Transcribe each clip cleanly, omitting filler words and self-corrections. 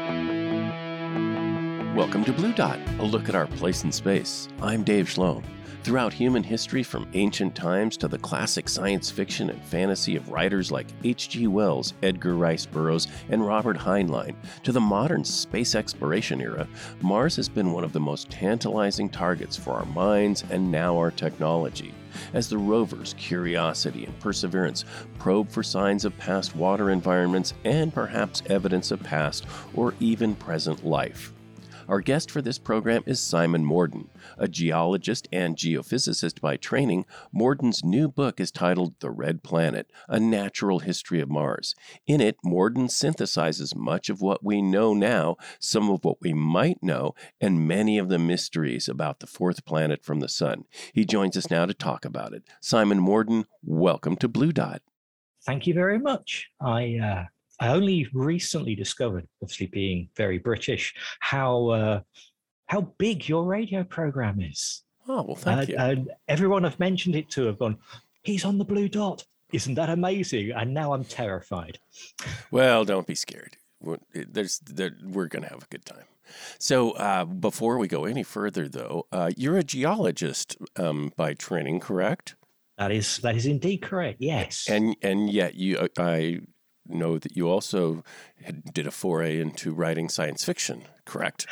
Welcome to Blue Dot, a look at our place in space. I'm Dave Schloem. Throughout human history, from ancient times to the classic science fiction and fantasy of writers like H.G. Wells, Edgar Rice Burroughs, and Robert Heinlein, to the modern space exploration era, Mars has been one of the most tantalizing targets for our minds and now our technology. As the rovers Curiosity and Perseverance probe for signs of past water environments and perhaps evidence of past or even present life. Our guest for this program is Simon Morden. A geologist and geophysicist by training, Morden's new book is titled The Red Planet, A Natural History of Mars. In it, Morden synthesizes much of what we know now, some of what we might know, and many of the mysteries about the fourth planet from the Sun. He joins us now to talk about it. Simon Morden, welcome to Blue Dot. Thank you very much. I only recently discovered, obviously being very British, how big your radio program is. Oh, well, thank you. And everyone I've mentioned it to have gone, he's on the Blue Dot. Isn't that amazing? And now I'm terrified. Well, don't be scared. We're going to have a good time. So before we go any further, though, you're a geologist by training, correct? That is indeed correct, yes. And yet I know that you also did a foray into writing science fiction, correct?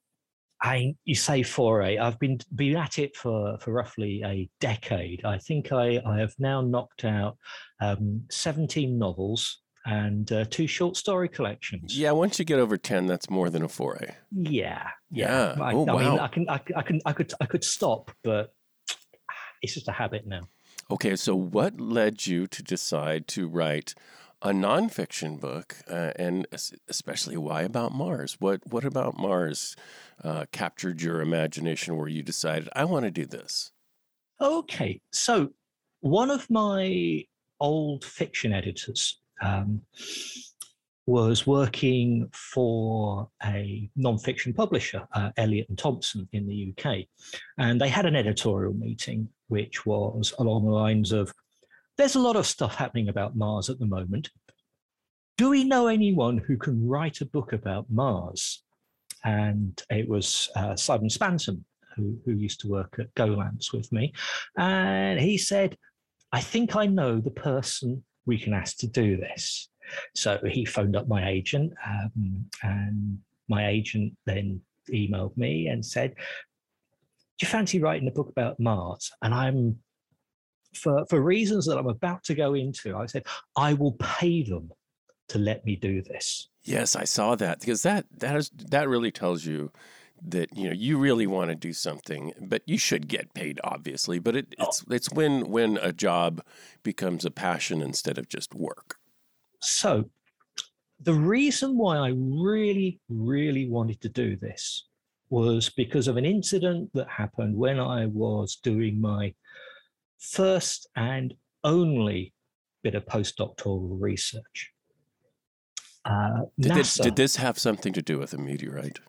You say foray. I've been at it for roughly a decade. I think I have now knocked out 17 novels and 2 short story collections. Yeah, once you get over 10, that's more than a foray. Yeah. Wow. I mean, I could stop, but it's just a habit now. Okay, so what led you to decide to write a nonfiction book, and especially why about Mars? What about Mars captured your imagination where you decided, I want to do this? Okay, so one of my old fiction editors was working for a nonfiction publisher, Elliott and Thompson in the UK, and they had an editorial meeting which was along the lines of, there's a lot of stuff happening about Mars at the moment. Do we know anyone who can write a book about Mars? And it was Simon Spanton, who used to work at Golance with me. And he said, I think I know the person we can ask to do this. So he phoned up my agent, and my agent then emailed me and said, do you fancy writing a book about Mars? And for reasons that I'm about to go into, I said, I will pay them to let me do this. Yes, I saw that, because that really tells you that you really want to do something, but you should get paid, obviously. But it's when a job becomes a passion instead of just work. So the reason why I really, really wanted to do this was because of an incident that happened when I was doing my first and only bit of postdoctoral research. Did this have something to do with a meteorite?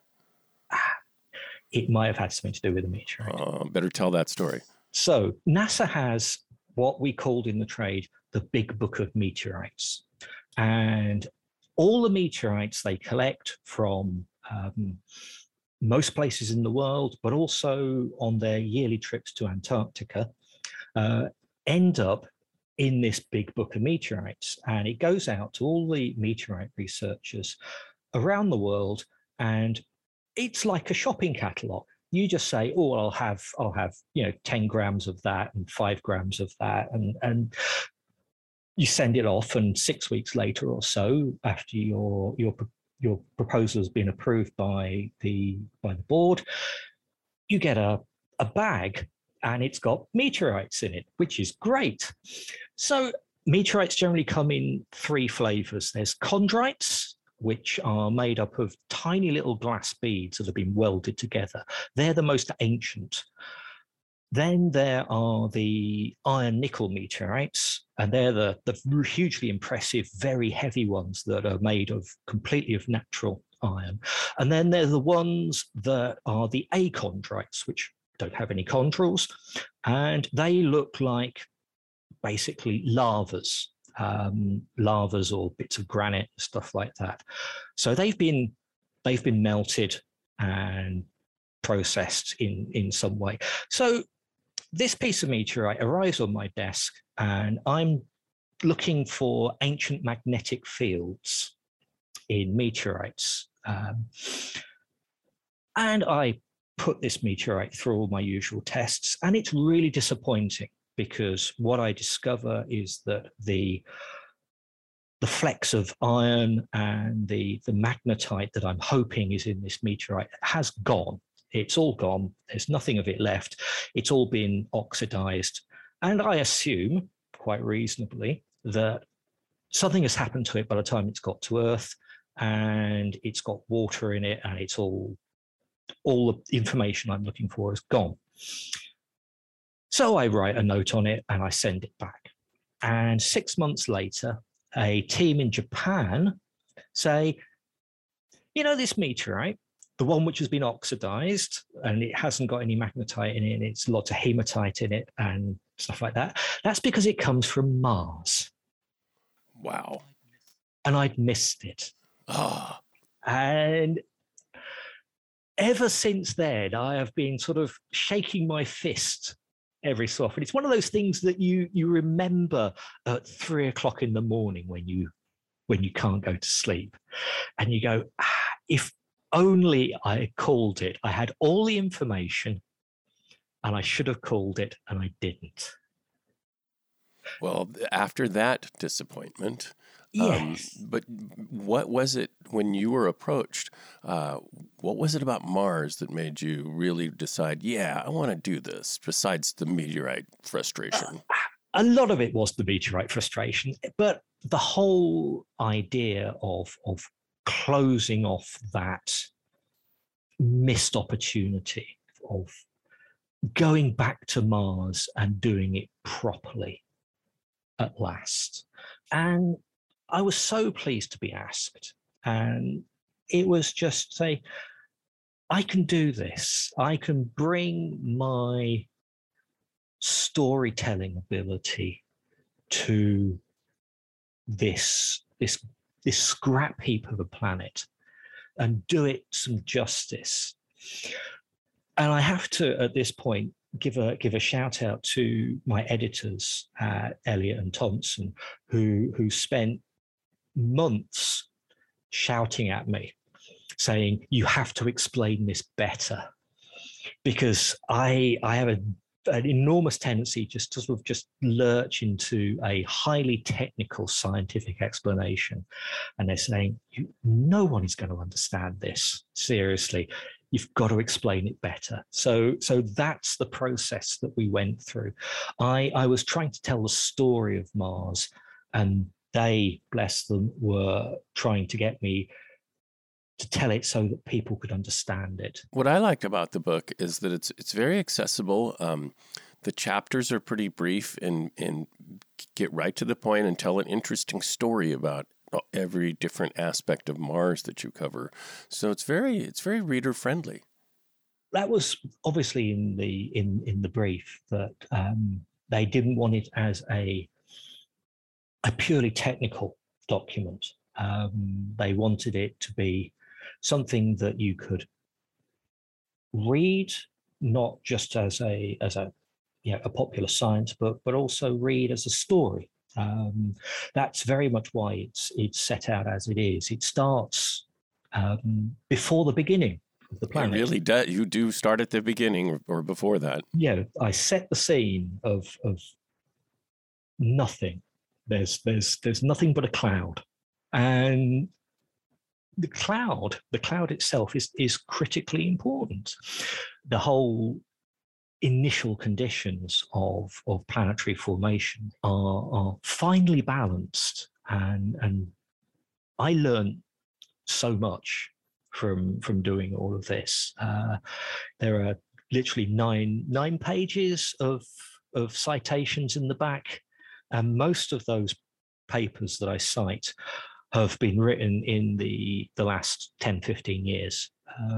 It might have had something to do with a meteorite. Better tell that story. So NASA has what we called in the trade the Big Book of Meteorites. And all the meteorites they collect from most places in the world, but also on their yearly trips to Antarctica, end up in this Big Book of Meteorites. And it goes out to all the meteorite researchers around the world, and it's like a shopping catalog. You just say, oh, I'll have 10 grams of that and 5 grams of that, and you send it off, and 6 weeks later or so, after your proposal has been approved by the board, you get a bag, and it's got meteorites in it, which is great. So meteorites generally come in 3 flavors. There's chondrites, which are made up of tiny little glass beads that have been welded together. They're the most ancient. Then there are the iron nickel meteorites, and they're the hugely impressive, very heavy ones that are made completely of natural iron. And then they're the ones that are the achondrites, which don't have any chondrules, and they look like basically lavas or bits of granite, stuff like that. So they've been they've been melted and processed in some way. So this piece of meteorite arrives on my desk, and I'm looking for ancient magnetic fields in meteorites. And I put this meteorite through all my usual tests, and it's really disappointing because what I discover is that the flecks of iron and the magnetite that I'm hoping is in this meteorite has gone. It's all gone. There's nothing of it left. It's all been oxidized. And I assume, quite reasonably, that something has happened to it by the time it's got to Earth, and it's got water in it, and it's all the information I'm looking for is gone. So I write a note on it and I send it back. And 6 months later, a team in Japan say, this meteorite, the one which has been oxidized and it hasn't got any magnetite in it, and it's lots of hematite in it and stuff like that, that's because it comes from Mars. Wow. And I'd missed it. Ah. And ever since then, I have been sort of shaking my fist every so often. It's one of those things that you remember at 3 o'clock in the morning when you can't go to sleep, and you go, if only I had called it. I had all the information, and I should have called it, and I didn't. Well, after that disappointment, yes. But what was it when you were approached? What was it about Mars that made you really decide, I want to do this, besides the meteorite frustration? A lot of it was the meteorite frustration, but the whole idea of closing off that missed opportunity of going back to Mars and doing it properly at last. And I was so pleased to be asked. And it was just say, I can do this. I can bring my storytelling ability to this scrap heap of a planet and do it some justice. And I have to, at this point, give a shout out to my editors, Elliot and Thompson, who spent months shouting at me, saying, you have to explain this better. Because I have an enormous tendency just to sort of just lurch into a highly technical scientific explanation. And they're saying, no one is going to understand this. Seriously, you've got to explain it better. So that's the process that we went through. I was trying to tell the story of Mars, and they, bless them, were trying to get me to tell it so that people could understand it. What I liked about the book is that it's very accessible. The chapters are pretty brief and get right to the point and tell an interesting story about every different aspect of Mars that you cover. So it's very reader friendly. That was obviously in the brief that they didn't want it as a purely technical document. They wanted it to be something that you could read, not just as a popular science book, but also read as a story. That's very much why it's set out as it is. It starts before the beginning of the planet. It really does. You do start at the beginning or before that. Yeah, I set the scene of nothing. There's nothing but a cloud, and the cloud itself is critically important. The whole initial conditions of planetary formation are finely balanced, and I learned so much from doing all of this. There are literally nine pages of citations in the back, and most of those papers that I cite have been written in the last 10, 15 years.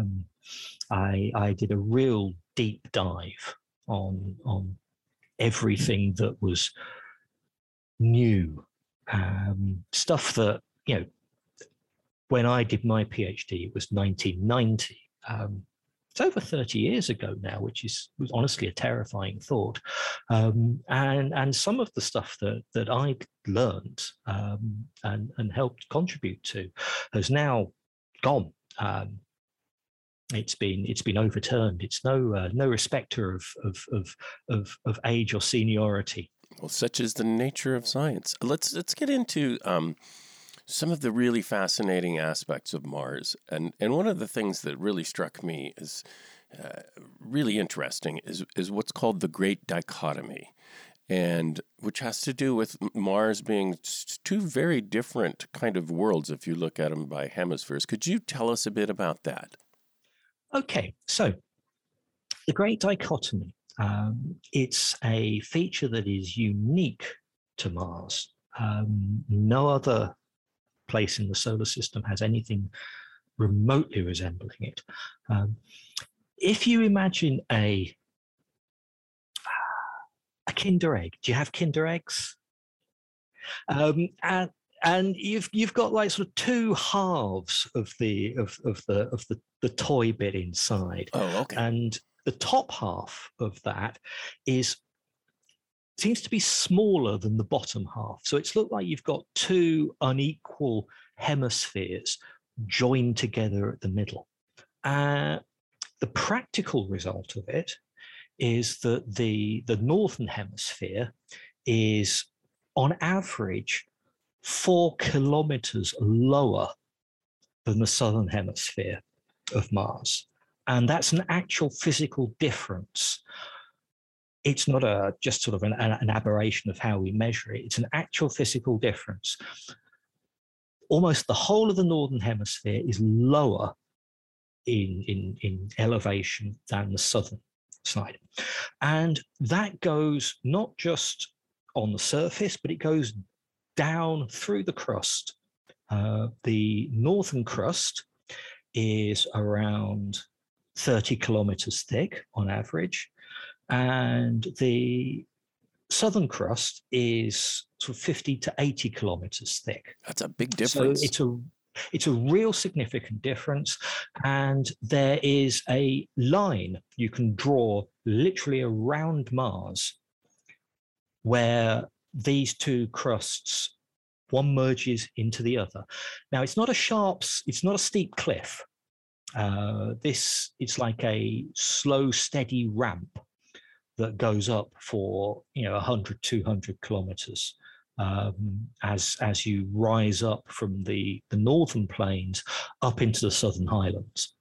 I did a real deep dive on everything that was new, stuff that, when I did my PhD, it was 1990. It's over 30 years ago now, which was honestly a terrifying thought. And some of the stuff that I learned and helped contribute to has now gone. It's been overturned. It's no respecter of age or seniority. Well, such is the nature of science. Let's get into some of the really fascinating aspects of Mars. And one of the things that really struck me as really interesting is what's called the Great Dichotomy, and which has to do with Mars being two very different kind of worlds if you look at them by hemispheres. Could you tell us a bit about that? Okay, so the Great Dichotomy, it's a feature that is unique to Mars. No other place in the solar system has anything remotely resembling it. If you imagine a Kinder egg, do you have Kinder eggs? And you've got like sort of two halves of the toy bit inside. Oh, okay. And the top half of that seems to be smaller than the bottom half. So it's looked like you've got two unequal hemispheres joined together at the middle. The practical result of it is that the northern hemisphere is, on average, 4 kilometers lower than the southern hemisphere of Mars. And that's an actual physical difference. It's not just sort of an aberration of how we measure it. It's an actual physical difference. Almost the whole of the northern hemisphere is lower in elevation than the southern side. And that goes not just on the surface, but it goes down through the crust. The northern crust is around 30 kilometers thick on average, and the southern crust is sort of 50 to 80 kilometers thick. That's a big difference. So it's a real significant difference, and there is a line you can draw literally around Mars where these two crusts, one merges into the other. Now, it's not a steep cliff. It's like a slow, steady ramp that goes up for 100, 200 kilometers as you rise up from the northern plains up into the southern highlands.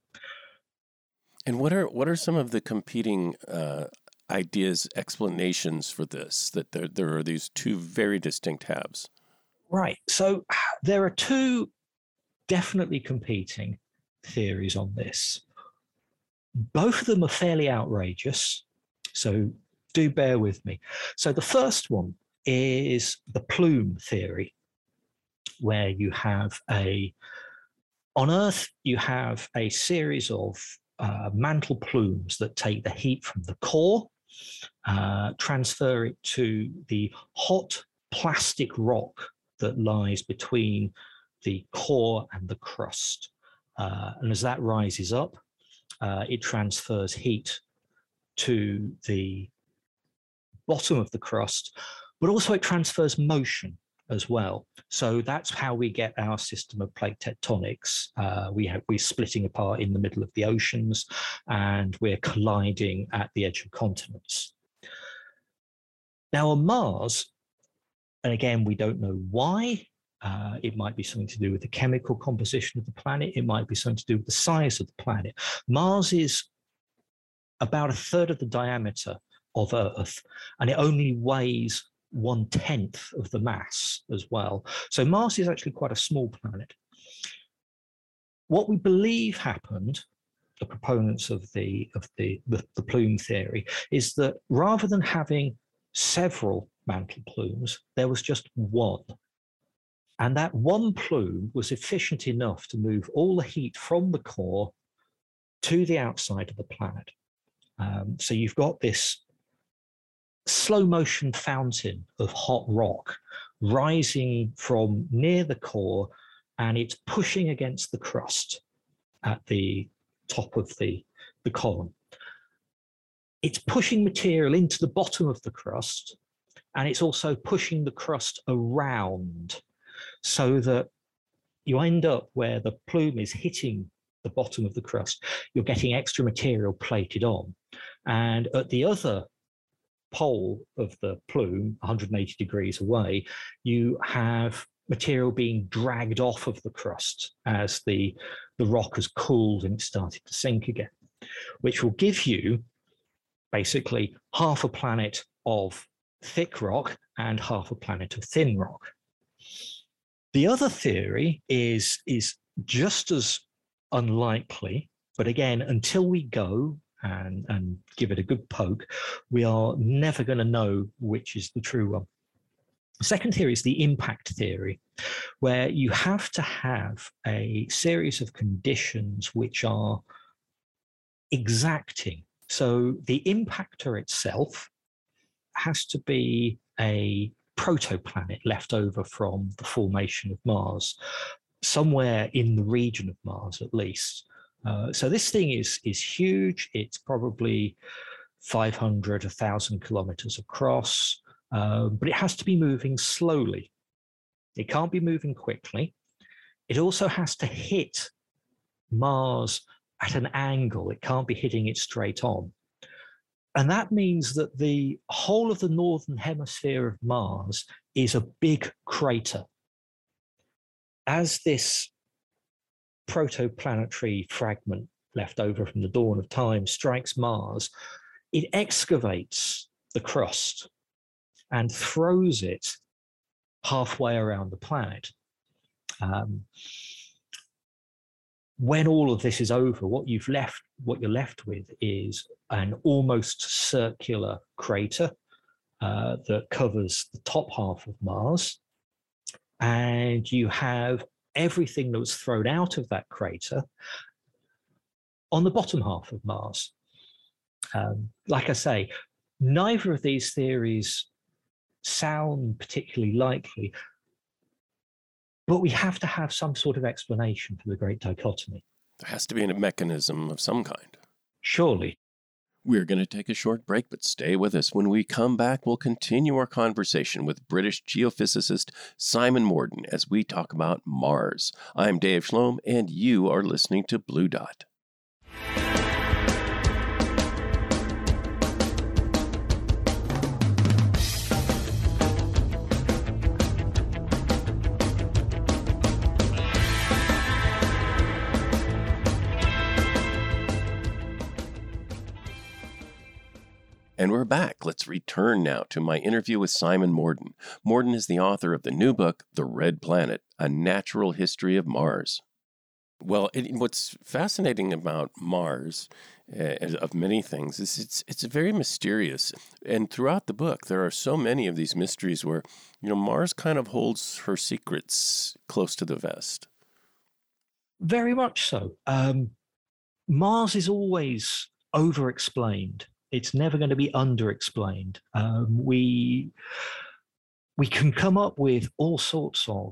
And what are some of the competing ideas, explanations for this, that there are these two very distinct halves? Right. So there are two definitely competing theories on this. Both of them are fairly outrageous, so do bear with me. So the first one is the plume theory, where you have on Earth, you have a series of mantle plumes that take the heat from the core, transfer it to the hot plastic rock that lies between the core and the crust. And as that rises up, it transfers heat to the bottom of the crust, but also it transfers motion as well. So that's how we get our system of plate tectonics. We're splitting apart in the middle of the oceans, and we're colliding at the edge of continents. Now on Mars, and again, we don't know why. It might be something to do with the chemical composition of the planet. It might be something to do with the size of the planet. Mars is about a third of the diameter of Earth, and it only weighs 1/10 of the mass as well. So Mars is actually quite a small planet. What we believe happened, the proponents of the plume theory, is that rather than having several mantle plumes, there was just one. And that one plume was efficient enough to move all the heat from the core to the outside of the planet. So you've got this slow motion fountain of hot rock rising from near the core and it's pushing against the crust at the top of the column. It's pushing material into the bottom of the crust, and it's also pushing the crust around so that you end up where the plume is hitting the bottom of the crust. You're getting extra material plated on. And at the other pole of the plume, 180 degrees away, you have material being dragged off of the crust as the rock has cooled and it started to sink again, which will give you basically half a planet of thick rock and half a planet of thin rock. The other theory is just as unlikely, but again, until we go and give it a good poke, we are never going to know which is the true one. The second theory is the impact theory, where you have to have a series of conditions which are exacting. So the impactor itself has to be a protoplanet left over from the formation of Mars, somewhere in the region of Mars at least. So this thing is huge. It's probably 500, 1,000 kilometers across, but it has to be moving slowly. It can't be moving quickly. It also has to hit Mars at an angle. It can't be hitting it straight on. And that means that the whole of the northern hemisphere of Mars is a big crater. As this protoplanetary fragment left over from the dawn of time strikes Mars, it excavates the crust and throws it halfway around the planet. When all of this is over, what you're left with is an almost circular crater that covers the top half of Mars, and you have everything that was thrown out of that crater on the bottom half of Mars. Like I say, neither of these theories sound particularly likely, but we have to have some sort of explanation for the Great Dichotomy. There has to be a mechanism of some kind. Surely. We're going to take a short break, but stay with us. When we come back, we'll continue our conversation with British geophysicist Simon Morden as we talk about Mars. I'm Dave Schlom, and you are listening to Blue Dot. And we're back. Let's return now to my interview with Simon Morden. Morden is the author of the new book, The Red Planet, A Natural History of Mars. Well, what's fascinating about Mars, of many things, is it's very mysterious. And throughout the book, there are so many of these mysteries where, Mars kind of holds her secrets close to the vest. Very much so. Mars is always over-explained. It's never going to be under-explained. We can come up with all sorts of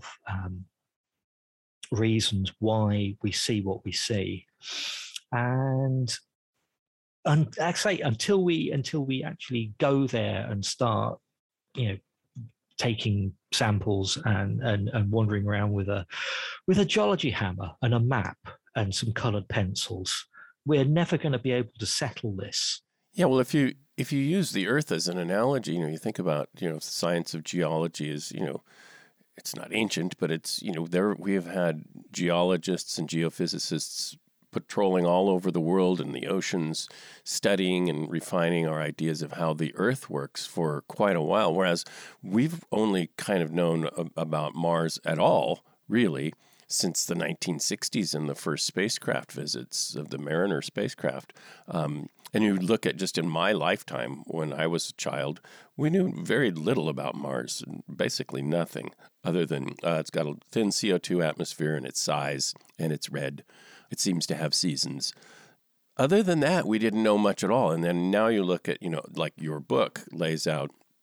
reasons why we see what we see, and I say until we actually go there and start, taking samples and wandering around with a geology hammer and a map and some coloured pencils, we're never going to be able to settle this. Yeah, well, if you use the Earth as an analogy, you think about, the science of geology is, it's not ancient, but it's, there we have had geologists and geophysicists patrolling all over the world and the oceans, studying and refining our ideas of how the Earth works for quite a while, whereas we've only kind of known about Mars at all, really, since the 1960s and the first spacecraft visits of the Mariner spacecraft. And you look at just in my lifetime, when I was a child, we knew very little about Mars, basically nothing, other than it's got a thin CO2 atmosphere and its size, and it's red. It seems to have seasons. Other than that, we didn't know much at all. And then now you look at, like your book lays out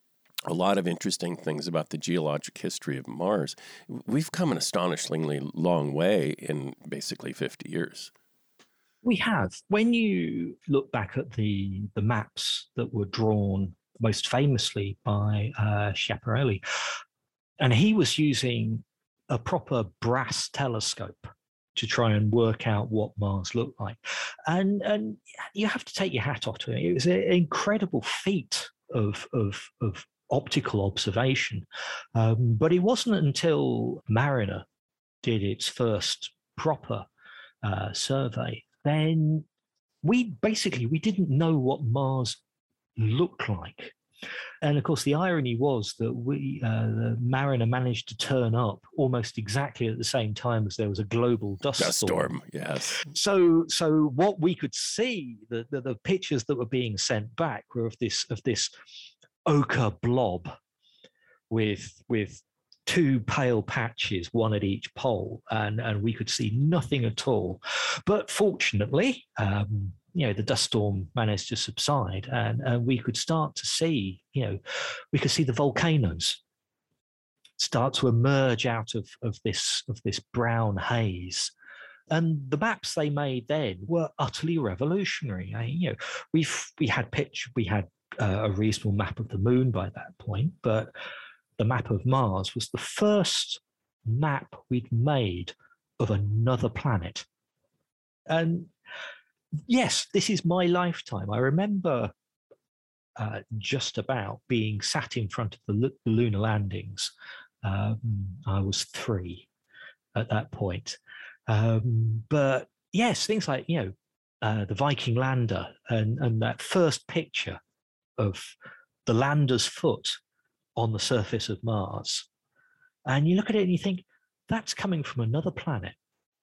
a lot of interesting things about the geologic history of Mars. We've come an astonishingly long way in basically 50 years. We have. When you look back at the maps that were drawn most famously by Schiaparelli, and he was using a proper brass telescope to try and work out what Mars looked like. And you have to take your hat off to him. It was an incredible feat of optical observation. But it wasn't until Mariner did its first proper survey, then we didn't know what Mars looked like. And of course, the irony was that the Mariner managed to turn up almost exactly at the same time as there was a global dust storm. Yes. So what we could see, the pictures that were being sent back were of this ochre blob with two pale patches, one at each pole, and we could see nothing at all. But fortunately, the dust storm managed to subside, and we could start to see, we could see the volcanoes start to emerge out of this brown haze. And the maps they made then were utterly revolutionary. We had a reasonable map of the moon by that point, but the map of Mars was the first map we'd made of another planet. And yes, this is my lifetime. I remember just about being sat in front of the lunar landings. I was 3 at that point. But yes, things like, the Viking lander and that first picture of the lander's foot on the surface of Mars. And you look at it and you think, that's coming from another planet.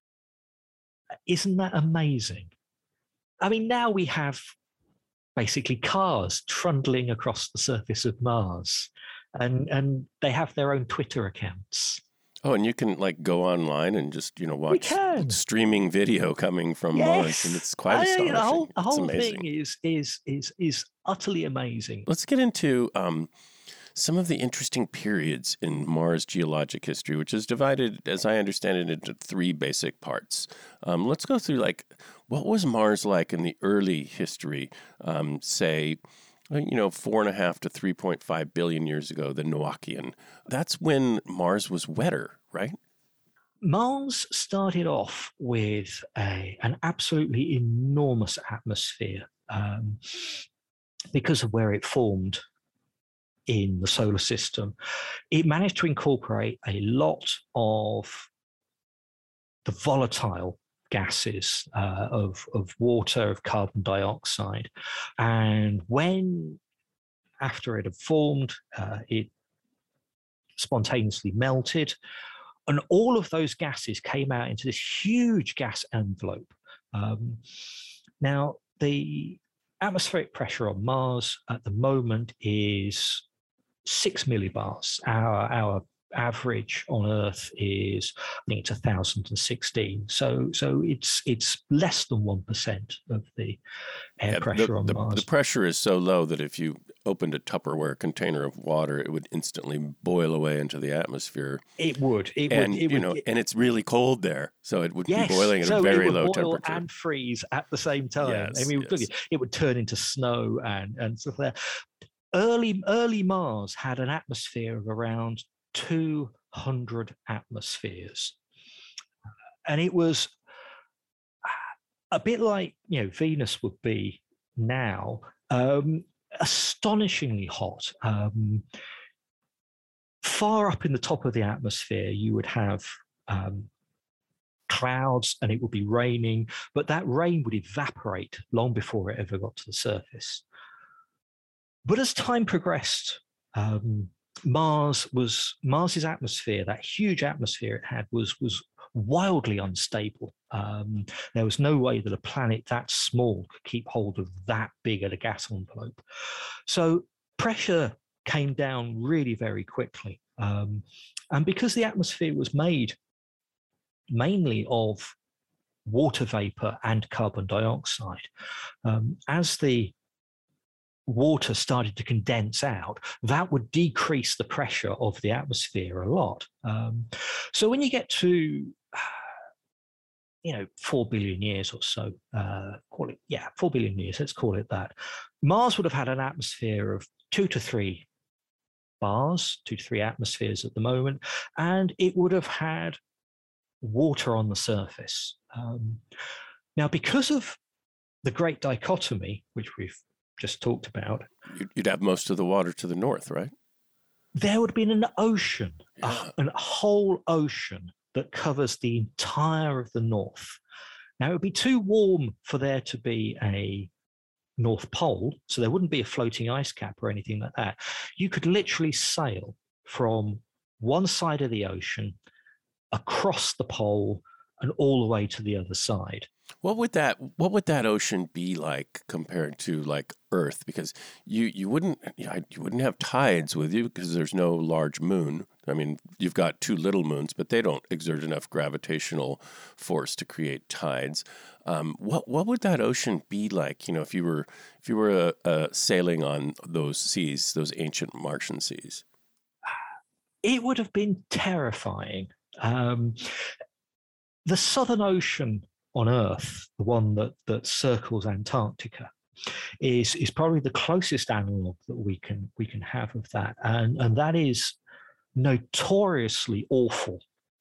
Isn't that amazing? I mean, now we have basically cars trundling across the surface of Mars, and they have their own Twitter accounts. Oh, and you can go online and just watch streaming video coming from Mars, and it's quite astonishing. The whole thing is utterly amazing. Let's get into some of the interesting periods in Mars geologic history, which is divided, as I understand it, into 3 basic parts. Let's go through what was Mars like in the early history, say, 4.5 to 3.5 billion years ago, the Noachian. That's when Mars was wetter, right? Mars started off with an absolutely enormous atmosphere because of where it formed in the solar system. It managed to incorporate a lot of the volatile gases of water, of carbon dioxide. And after it had formed, it spontaneously melted. And all of those gases came out into this huge gas envelope. Now, the atmospheric pressure on Mars at the moment is 6 millibars. Our average on Earth is, I think it's 1,016. So it's less than 1% of the air pressure on Mars. The pressure is so low that if you opened a Tupperware container of water, it would instantly boil away into the atmosphere. It would. And it's really cold there, so it would be boiling at a very low temperature and freeze at the same time. Yes, it would turn into snow and stuff like that. Early Mars had an atmosphere of around 200 atmospheres, and it was a bit like Venus would be now, astonishingly hot. Far up in the top of the atmosphere, you would have clouds, and it would be raining, but that rain would evaporate long before it ever got to the surface. But as time progressed, Mars's atmosphere, that huge atmosphere it had, was wildly unstable. There was no way that a planet that small could keep hold of that big of a gas envelope. So pressure came down really very quickly. And because the atmosphere was made mainly of water vapor and carbon dioxide, as the water started to condense out, that would decrease the pressure of the atmosphere a lot. So when you get to 4 billion years or so, 4 billion years, let's call it that, Mars would have had an atmosphere of 2 to 3 bars, 2 to 3 atmospheres at the moment, and it would have had water on the surface. Now, because of the Great Dichotomy, which we've just talked about, you'd have most of the water to the north, right? There would have been an ocean, a whole ocean that covers the entire of the north. Now, it would be too warm for there to be a North Pole, so there wouldn't be a floating ice cap or anything like that. You could literally sail from one side of the ocean across the pole and all the way to the other side. What would that ocean be like compared to like Earth? Because you wouldn't have tides with you because there's no large moon. I mean, you've got 2 little moons, but they don't exert enough gravitational force to create tides. What would that ocean be like? If you were sailing on those seas, those ancient Martian seas. It would have been terrifying. The Southern Ocean on Earth, the one that circles Antarctica, is probably the closest analog that we can have of that, and that is notoriously awful.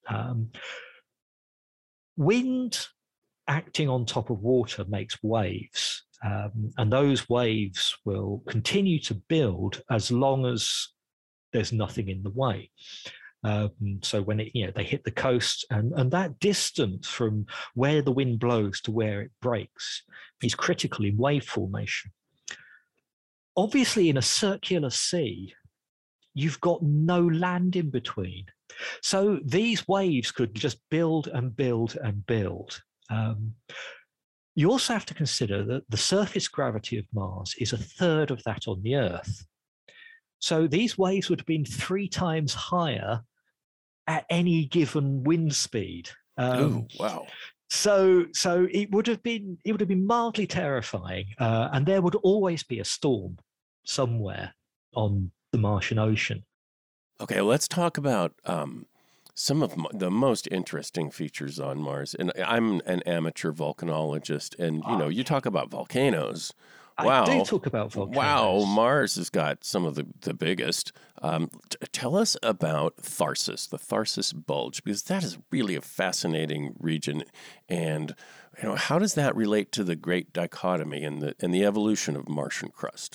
Wind acting on top of water makes waves, and those waves will continue to build as long as there's nothing in the way. So when they hit the coast, and that distance from where the wind blows to where it breaks is critical in wave formation. Obviously, in a circular sea, you've got no land in between. So these waves could just build and build and build. You also have to consider that the surface gravity of Mars is 1/3 of that on the Earth. So these waves would have been 3 times higher at any given wind speed. Oh, wow. So it would have been mildly terrifying, and there would always be a storm somewhere on the Martian Ocean. Okay, let's talk about some of the most interesting features on Mars. And I'm an amateur volcanologist, and you talk about volcanoes. Wow. I do talk about volcanoes. Wow, Mars has got some of the biggest. Tell us about Tharsis, the Tharsis Bulge, because that is really a fascinating region. And how does that relate to the Great Dichotomy and the evolution of Martian crust?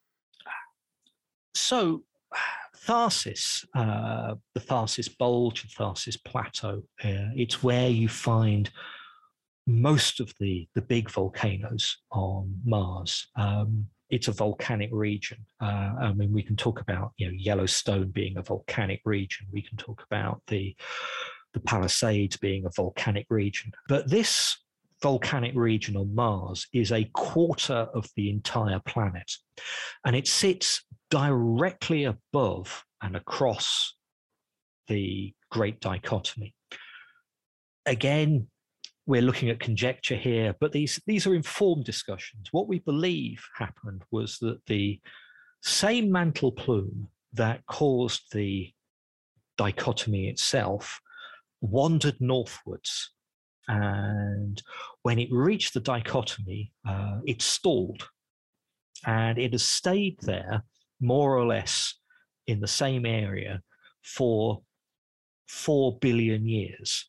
So, Tharsis, the Tharsis Bulge, the Tharsis Plateau, it's where you find most of the big volcanoes on Mars. It's a volcanic region. I mean, we can talk about Yellowstone being a volcanic region. We can talk about the Palisades being a volcanic region. But this volcanic region on Mars is 1/4 of the entire planet, and it sits directly above and across the Great Dichotomy. Again, we're looking at conjecture here, but these are informed discussions. What we believe happened was that the same mantle plume that caused the dichotomy itself wandered northwards. And when it reached the dichotomy, it stalled. And it has stayed there more or less in the same area for 4 billion years.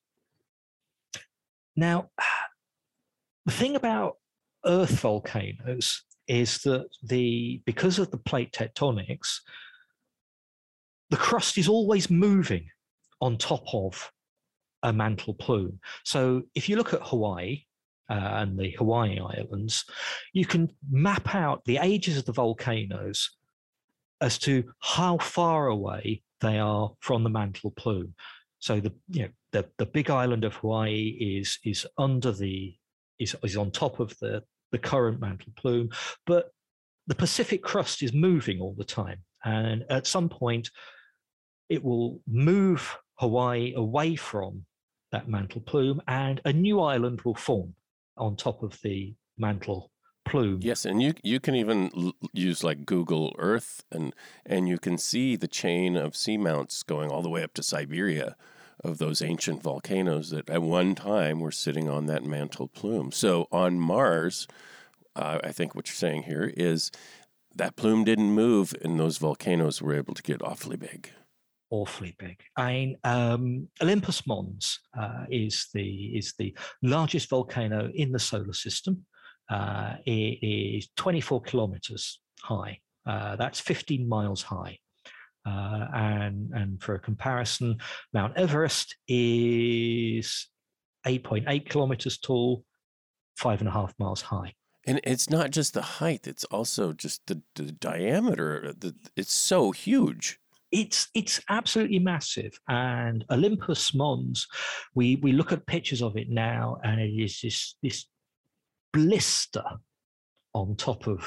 Now, the thing about Earth volcanoes is that because of the plate tectonics, the crust is always moving on top of a mantle plume. So if you look at Hawaii and the Hawaii Islands, you can map out the ages of the volcanoes as to how far away they are from the mantle plume. So the big island of Hawaii is on top of the current mantle plume, but the Pacific crust is moving all the time, and at some point it will move Hawaii away from that mantle plume, and a new island will form on top of the mantle plume. Yes, and you can even use like Google Earth, and you can see the chain of seamounts going all the way up to Siberia of those ancient volcanoes that at one time were sitting on that mantle plume. So on Mars, I think what you're saying here is that plume didn't move, and those volcanoes were able to get awfully big. Awfully big. Olympus Mons is the largest volcano in the solar system. It is 24 kilometers high. That's 15 miles high. And for a comparison, Mount Everest is 8.8 kilometers tall, 5.5 miles high. And it's not just the height; it's also just the diameter. It's so huge. It's absolutely massive. And Olympus Mons, we look at pictures of it now, and it is this blister on top of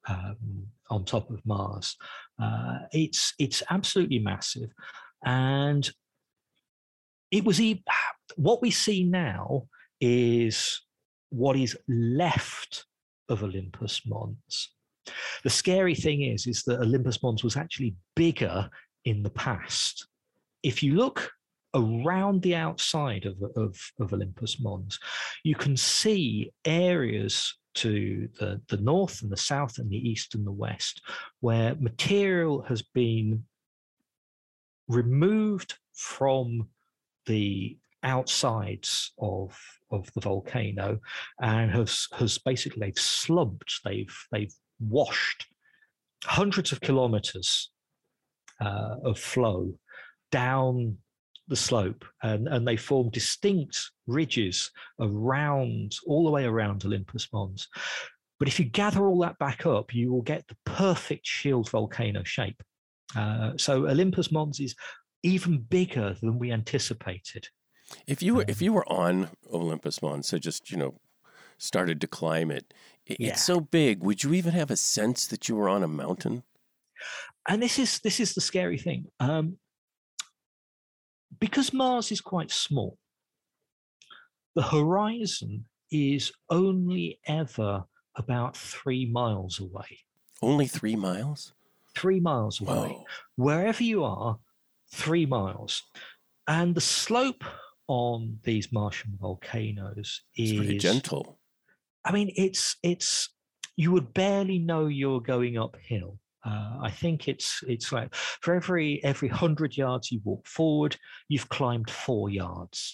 Mars. It's absolutely massive, and it was what we see now is what is left of Olympus Mons. The scary thing is that Olympus Mons was actually bigger in the past. If you look around the outside of Olympus Mons, you can see areas to the north and the south and the east and the west where material has been removed from the outsides of the volcano and has basically they've slumped, they've washed hundreds of kilometers of flow down the slope, and they form distinct ridges all the way around Olympus Mons. But if you gather all that back up, you will get the perfect shield volcano shape. So Olympus Mons is even bigger than we anticipated. If you were on Olympus Mons, so just started to climb it, it's so big. Would you even have a sense that you were on a mountain? And this is the scary thing. Because Mars is quite small, the horizon is only ever about 3 miles away. Only 3 miles? 3 miles away. Whoa. Wherever you are, 3 miles. And the slope on these Martian volcanoes is pretty gentle. I mean, it's you would barely know you're going uphill. I think it's like for every 100 yards you walk forward, you've climbed 4 yards.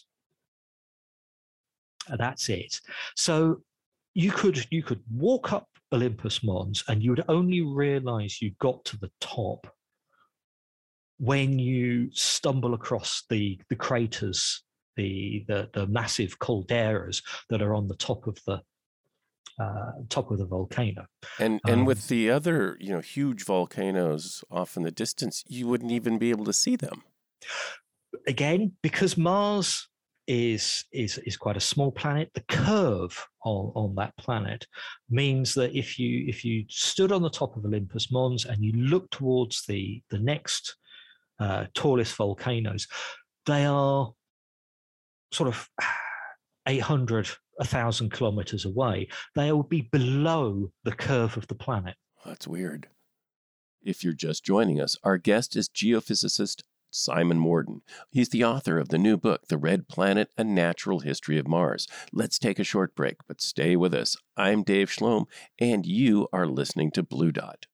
That's it. So you could walk up Olympus Mons and you would only realize you got to the top when you stumble across the craters, the massive calderas that are on the top of the volcano. And with the other, huge volcanoes off in the distance, you wouldn't even be able to see them. Again, because Mars is quite a small planet, the curve on that planet means that if you stood on the top of Olympus Mons and you look towards the next tallest volcanoes, they are sort of 800, 1,000 kilometers away. They will be below the curve of the planet. That's weird. If you're just joining us, our guest is geophysicist Simon Morden. He's the author of the new book, The Red Planet, A Natural History of Mars. Let's take a short break, but stay with us. I'm Dave Schlom, and you are listening to Blue Dot.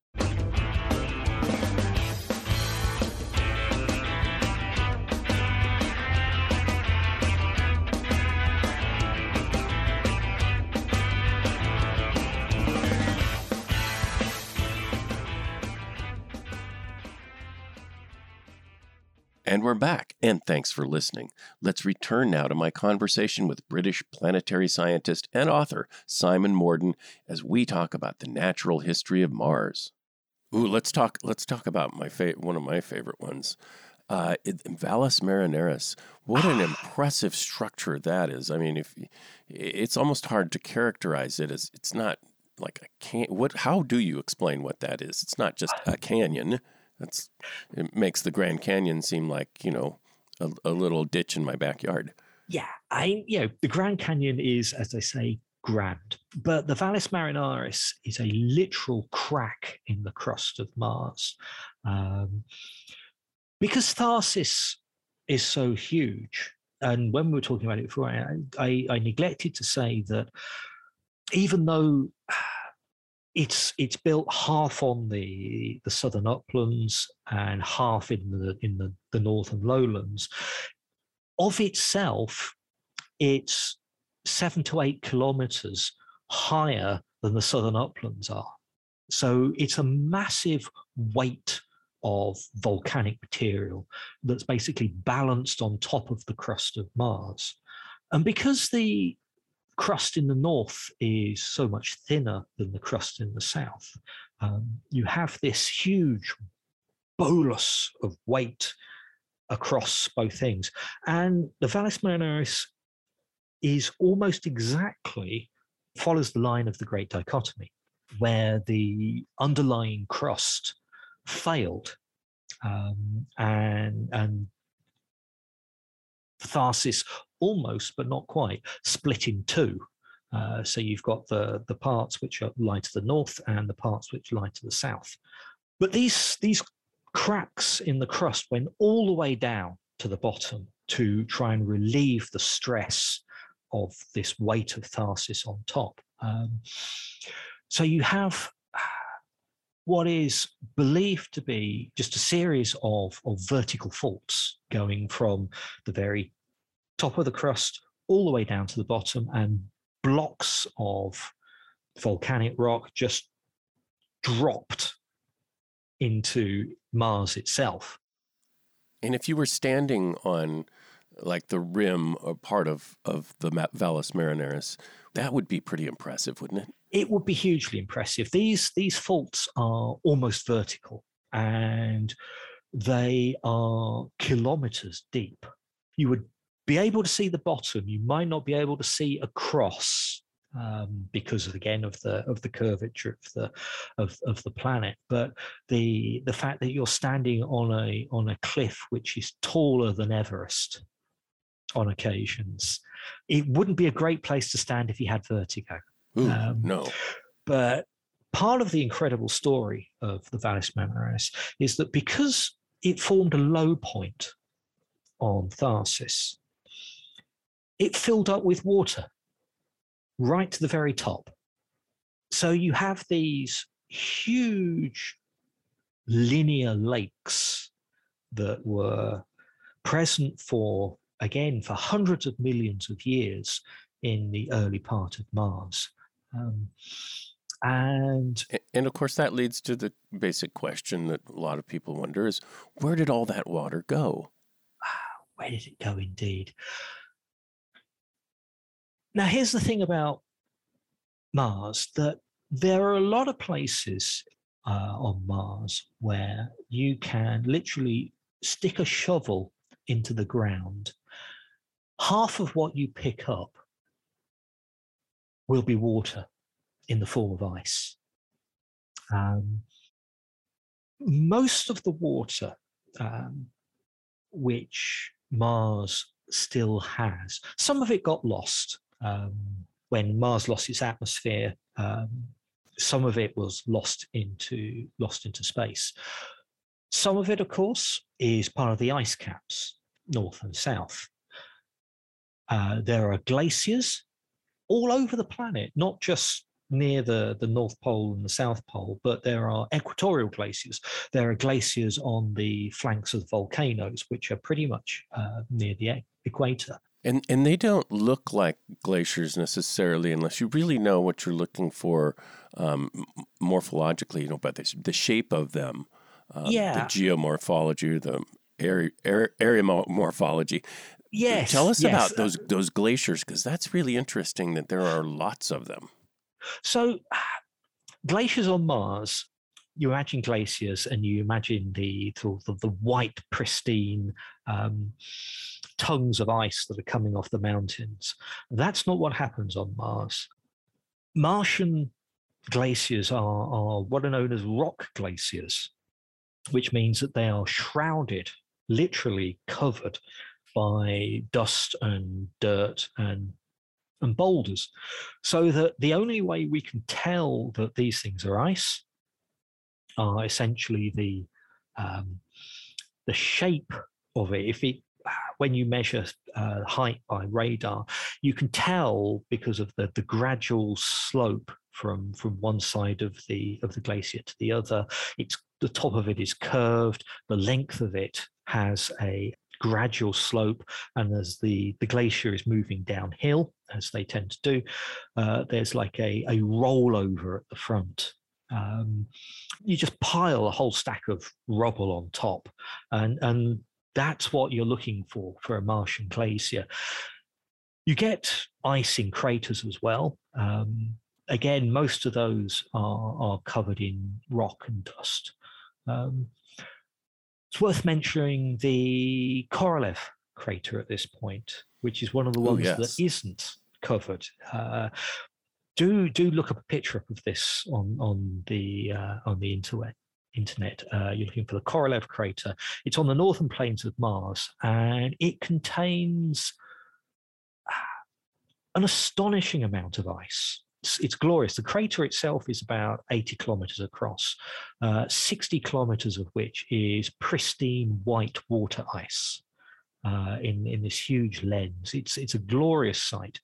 And we're back, and thanks for listening. Let's return now to my conversation with British planetary scientist and author Simon Morden as we talk about the natural history of Mars. Ooh, let's talk about one of my favorite ones, Valles Marineris. What an impressive structure that is. I mean, it's almost hard to characterize it as it's not like a can. How do you explain what that is? It's not just a canyon. It makes the Grand Canyon seem like, a little ditch in my backyard. Yeah, the Grand Canyon is, as they say, grand. But the Valles Marinaris is a literal crack in the crust of Mars. Because Tharsis is so huge, and when we were talking about it before, I neglected to say that even though it's built half on the southern uplands and half in the northern lowlands, of itself, it's 7 to 8 kilometers higher than the southern uplands are. So it's a massive weight of volcanic material that's basically balanced on top of the crust of Mars. And because the crust in the north is so much thinner than the crust in the south, you have this huge bolus of weight across both things. And the Valles Marinaris is almost exactly follows the line of the Great Dichotomy, where the underlying crust failed, and Tharsis almost, but not quite, split in two. So you've got the parts which lie to the north and the parts which lie to the south. But these cracks in the crust went all the way down to the bottom to try and relieve the stress of this weight of Tharsis on top. So you have what is believed to be just a series of vertical faults going from the very top of the crust all the way down to the bottom, and blocks of volcanic rock just dropped into Mars itself. And if you were standing on like the rim or part of the Valles Marinaris, that would be pretty impressive, wouldn't it? It would be hugely impressive. These faults are almost vertical, and they are kilometers deep. You would be able to see the bottom. You might not be able to see across because of the curvature of the planet. But the fact that you're standing on a cliff which is taller than Everest on occasions, it wouldn't be a great place to stand if you had vertigo. Ooh, no. But part of the incredible story of the Valles Marinaris is that because it formed a low point on Tharsis, it filled up with water right to the very top. So you have these huge linear lakes that were present for hundreds of millions of years in the early part of Mars. And of course, that leads to the basic question that a lot of people wonder is, where did all that water go? Where did it go, indeed? Now, here's the thing about Mars, that there are a lot of places on Mars where you can literally stick a shovel into the ground. Half of what you pick up will be water in the form of ice. Most of the water which Mars still has, some of it got lost when Mars lost its atmosphere. Some of it was lost into space. Some of it, of course, is part of the ice caps, north and south. There are glaciers all over the planet, not just near the North Pole and the South Pole, but there are equatorial glaciers. There are glaciers on the flanks of volcanoes, which are pretty much near the equator. And they don't look like glaciers necessarily, unless you really know what you're looking for morphologically, by the shape of them, the geomorphology, the area morphology. Yes. Tell us about those glaciers, because that's really interesting that there are lots of them. So glaciers on Mars, you imagine glaciers and you imagine the white, pristine tongues of ice that are coming off the mountains. That's not what happens on Mars. Martian glaciers are what are known as rock glaciers, which means that they are shrouded, literally covered by dust and dirt and and boulders. So that the only way we can tell that these things are ice are essentially the shape of it. When you measure height by radar, you can tell because of the gradual slope from one side of the glacier to the other. The top of it is curved. The length of it has a gradual slope, and as the glacier is moving downhill, as they tend to do, there's like a rollover at the front. You just pile a whole stack of rubble on top, and that's what you're looking for a Martian glacier. You get ice in craters as well. Again, most of those are covered in rock and dust. It's worth mentioning the Korolev crater at this point, which is one of the ones that isn't covered. Do look up a picture of this on the internet. You're looking for the Korolev crater. It's on the northern plains of Mars, and it contains an astonishing amount of ice. It's glorious. The crater itself is about 80 kilometers across, 60 kilometers of which is pristine white water ice in this huge lens. It's a glorious sight.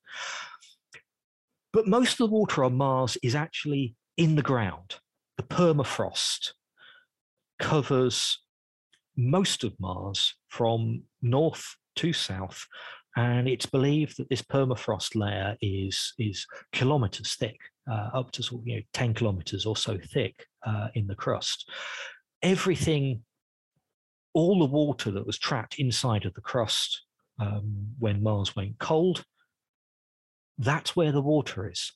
But most of the water on Mars is actually in the ground. The permafrost covers most of Mars from north to south, and it's believed that this permafrost layer is kilometers thick, up to 10 kilometers or so thick in the crust. Everything, all the water that was trapped inside of the crust when Mars went cold, that's where the water is.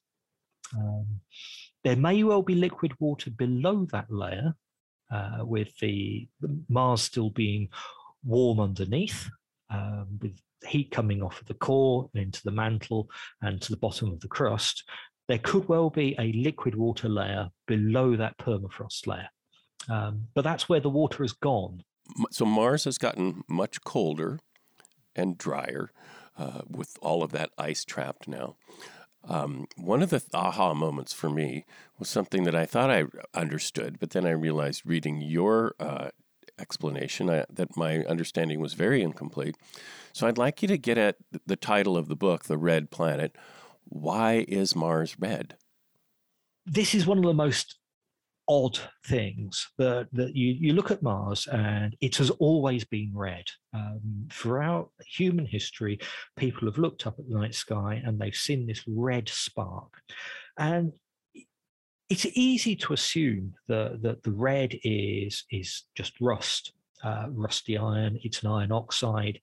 There may well be liquid water below that layer, with the Mars still being warm underneath, with heat coming off of the core and into the mantle and to the bottom of the crust. There could well be a liquid water layer below that permafrost layer. But that's where the water has gone. So Mars has gotten much colder and drier with all of that ice trapped now. One of the aha moments for me was something that I thought I understood, but then I realized reading your explanation that my understanding was very incomplete. So I'd like you to get at the title of the book, The Red Planet. Why is Mars red? This is one of the most odd things that you look at Mars, and it has always been red. Throughout human history, people have looked up at the night sky and they've seen this red spark. And it's easy to assume that the red is just rust, rusty iron. It's an iron oxide,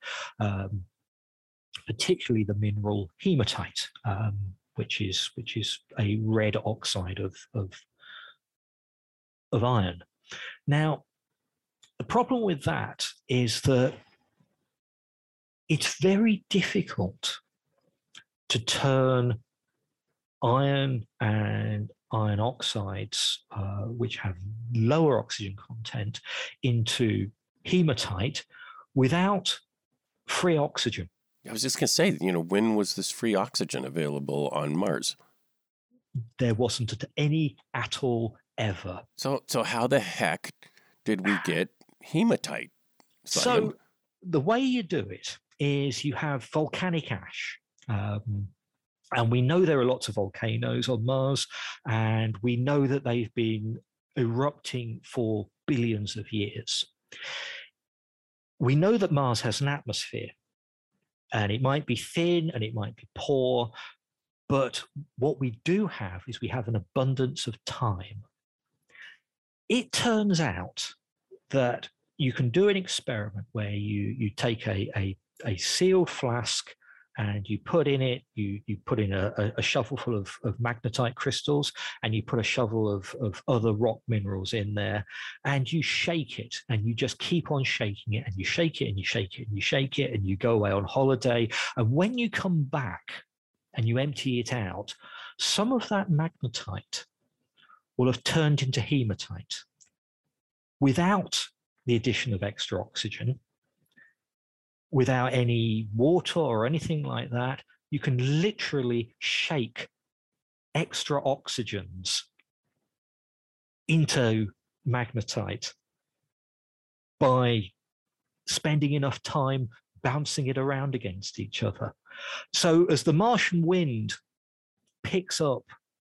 particularly the mineral hematite, which is a red oxide of iron. Now, the problem with that is that it's very difficult to turn iron and iron oxides, which have lower oxygen content, into hematite without free oxygen. I was just going to say, when was this free oxygen available on Mars? There wasn't any at all ever. So how the heck did we get hematite, Simon? So the way you do it is you have volcanic ash. And we know there are lots of volcanoes on Mars, and we know that they've been erupting for billions of years. We know that Mars has an atmosphere, and it might be thin and it might be poor, but what we do have is we have an abundance of time. It turns out that you can do an experiment where you take a sealed flask and you put in it, you put in a shovelful of magnetite crystals, and you put a shovel of other rock minerals in there, and you shake it, and you just keep on shaking it, and you shake it, and you shake it, and you shake it, and you go away on holiday. And when you come back and you empty it out, some of that magnetite will have turned into hematite without the addition of extra oxygen, without any water or anything like that, you can literally shake extra oxygens into magnetite by spending enough time bouncing it around against each other. So as the Martian wind picks up,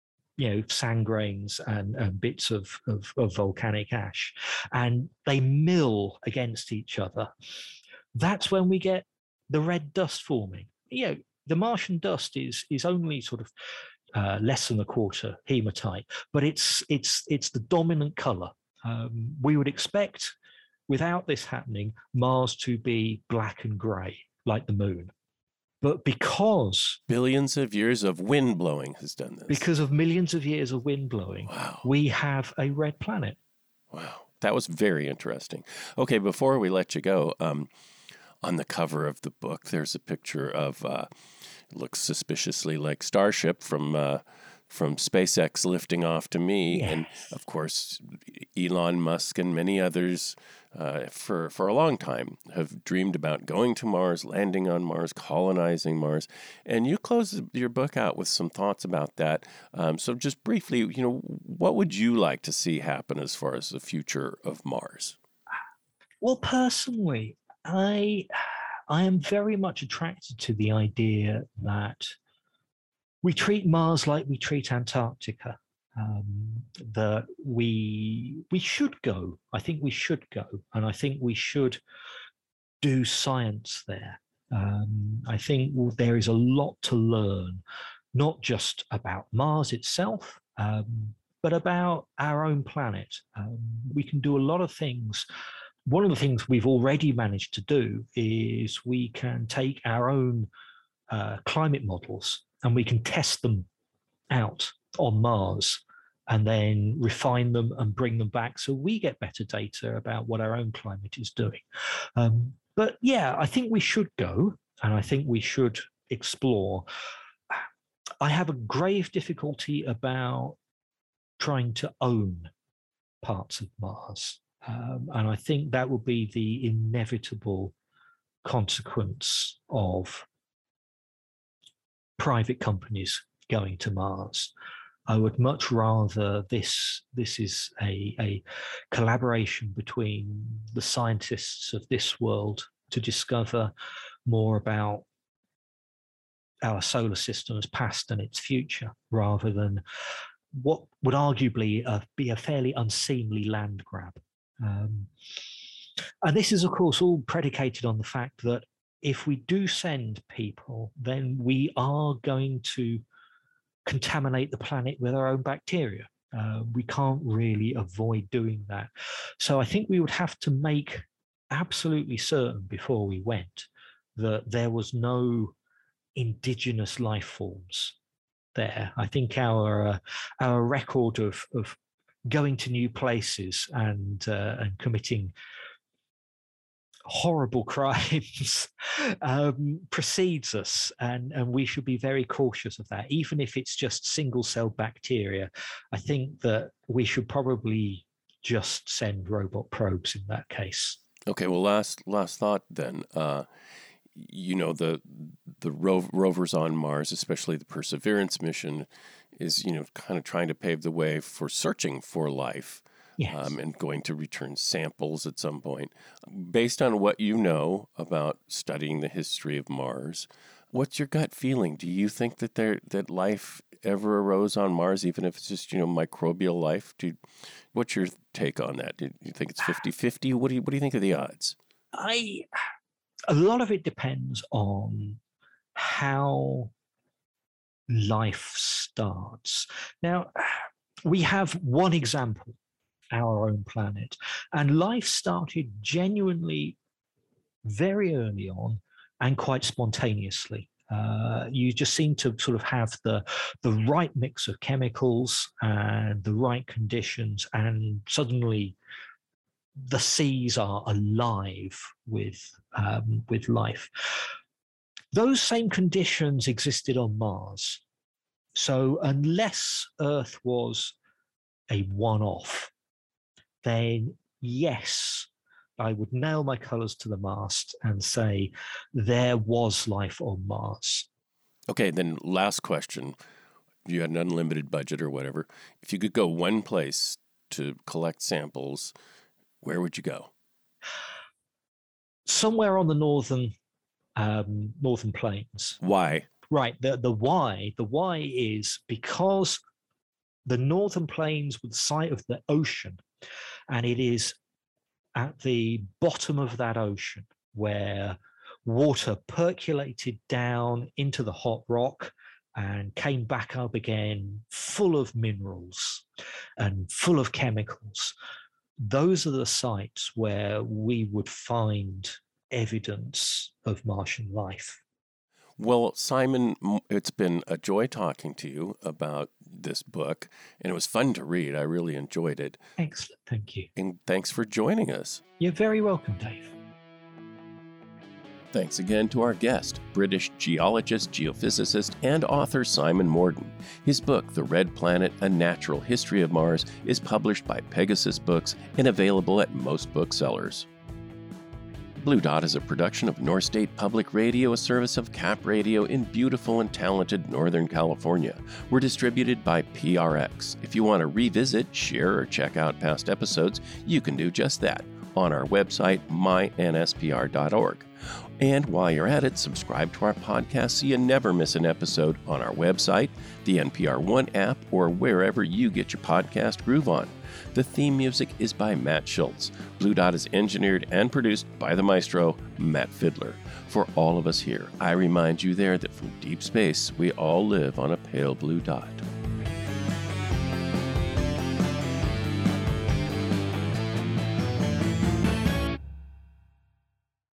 sand grains and bits of volcanic ash, and they mill against each other, that's when we get the red dust forming. The Martian dust is only sort of less than a quarter hematite, but it's the dominant color. We would expect, without this happening, Mars to be black and gray like the moon. But because billions of years of wind blowing has done this. Because of millions of years of wind blowing, wow, we have a red planet. Wow, that was very interesting. Okay, before we let you go, on the cover of the book, there's a picture of looks suspiciously like Starship from SpaceX lifting off to me. Yes. And of course, Elon Musk and many others for a long time have dreamed about going to Mars, landing on Mars, colonizing Mars. And you close your book out with some thoughts about that. So just briefly, what would you like to see happen as far as the future of Mars? Well, personally, I am very much attracted to the idea that we treat Mars like we treat Antarctica. That we should go. I think we should go, and I think we should do science there. I think there is a lot to learn, not just about Mars itself, but about our own planet. We can do a lot of things. One of the things we've already managed to do is we can take our own climate models and we can test them out on Mars and then refine them and bring them back so we get better data about what our own climate is doing. But yeah, I think we should go, and I think we should explore. I have a grave difficulty about trying to own parts of Mars. And I think that will be the inevitable consequence of private companies going to Mars. I would much rather this is a collaboration between the scientists of this world to discover more about our solar system's past and its future, rather than what would arguably be a fairly unseemly land grab. And this is, of course, all predicated on the fact that if we do send people, then we are going to contaminate the planet with our own bacteria. We can't really avoid doing that. So I think we would have to make absolutely certain before we went that there was no indigenous life forms there. I think our record of going to new places and committing horrible crimes precedes us, and we should be very cautious of that. Even if it's just single-cell bacteria, I think that we should probably just send robot probes in that case. Okay, well, last thought then. The rovers on Mars, especially the Perseverance mission, is kind of trying to pave the way for searching for life. Yes. And going to return samples at some point. Based on what you know about studying the history of Mars, what's your gut feeling? Do you think that life ever arose on Mars, even if it's just microbial life? What's your take on that? Do you think it's 50-50? What do you think of the odds? A lot of it depends on how life starts. Now, we have one example, our own planet, and life started genuinely very early on and quite spontaneously. You just seem to sort of have the right mix of chemicals and the right conditions, and suddenly the seas are alive with life. Those same conditions existed on Mars. So unless Earth was a one-off, then yes, I would nail my colors to the mast and say there was life on Mars. Okay, then last question. You had an unlimited budget or whatever. If you could go one place to collect samples, where would you go? Somewhere on the northern plains. Why? Right. The why is because the northern plains were the site of the ocean, and it is at the bottom of that ocean where water percolated down into the hot rock and came back up again full of minerals and full of chemicals. Those are the sites where we would find evidence of Martian life. Well, Simon, it's been a joy talking to you about this book, and it was fun to read. I really enjoyed it. Excellent. Thank you. And thanks for joining us. You're very welcome, Dave. Thanks again to our guest, British geologist, geophysicist, and author Simon Morden. His book, The Red Planet, A Natural History of Mars, is published by Pegasus Books and available at most booksellers. Blue Dot is a production of North State Public Radio, a service of Cap Radio in beautiful and talented Northern California. We're distributed by PRX. If you want to revisit, share, or check out past episodes, you can do just that on our website, mynspr.org. And while you're at it, subscribe to our podcast so you never miss an episode on our website, the NPR One app, or wherever you get your podcast groove on. The theme music is by Matt Schultz. Blue Dot is engineered and produced by the maestro, Matt Fiddler. For all of us here, I remind you there that from deep space, we all live on a pale blue dot.